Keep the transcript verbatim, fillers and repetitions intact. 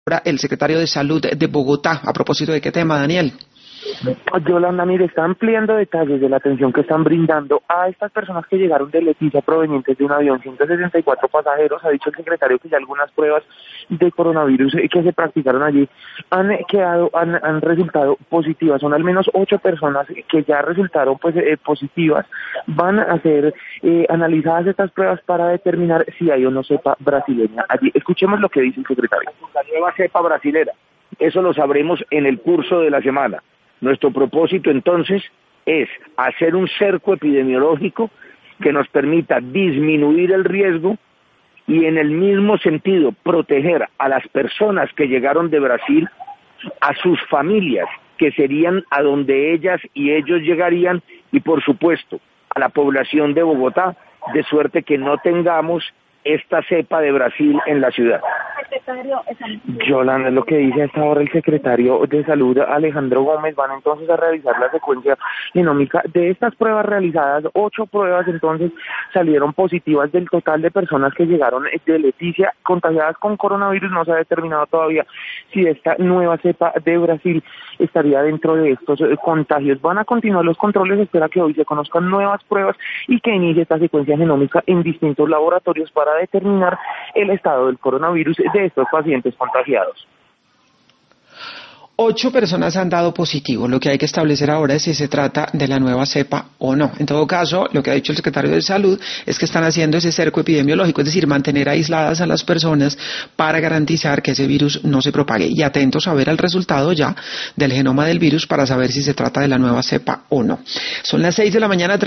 ahora el secretario de Salud de Bogotá. ¿A propósito de qué tema, Daniel? Yolanda, mire, está ampliando detalles de la atención que están brindando a estas personas que llegaron de Leticia provenientes de un avión, ciento sesenta y cuatro pasajeros. Ha dicho el secretario que ya algunas pruebas de coronavirus que se practicaron allí han quedado, han, han resultado positivas. Son al menos ocho personas que ya resultaron pues eh, positivas. Van a ser eh, analizadas estas pruebas para determinar si hay o no cepa brasileña allí. Escuchemos lo que dice el secretario. La nueva cepa brasilera, eso lo sabremos en el curso de la semana. Nuestro propósito entonces es hacer un cerco epidemiológico que nos permita disminuir el riesgo y en el mismo sentido proteger a las personas que llegaron de Brasil, a sus familias que serían a donde ellas y ellos llegarían y por supuesto a la población de Bogotá, de suerte que no tengamos esta cepa de Brasil en la ciudad. Yolanda, es lo que dice hasta ahora el secretario de Salud, Alejandro Gómez. Van entonces a realizar la secuencia genómica de estas pruebas realizadas. Ocho pruebas entonces salieron positivas del total de personas que llegaron de Leticia contagiadas con coronavirus. No se ha determinado todavía si esta nueva cepa de Brasil estaría dentro de estos contagios. Van a continuar los controles, espera que hoy se conozcan nuevas pruebas y que inicie esta secuencia genómica en distintos laboratorios para determinar el estado del coronavirus de estos pacientes contagiados. Ocho personas han dado positivo. Lo que hay que establecer ahora es si se trata de la nueva cepa o no. En todo caso, lo que ha dicho el secretario de Salud es que están haciendo ese cerco epidemiológico, es decir, mantener aisladas a las personas para garantizar que ese virus no se propague. Y atentos a ver el resultado ya del genoma del virus para saber si se trata de la nueva cepa o no. Son las seis de la mañana.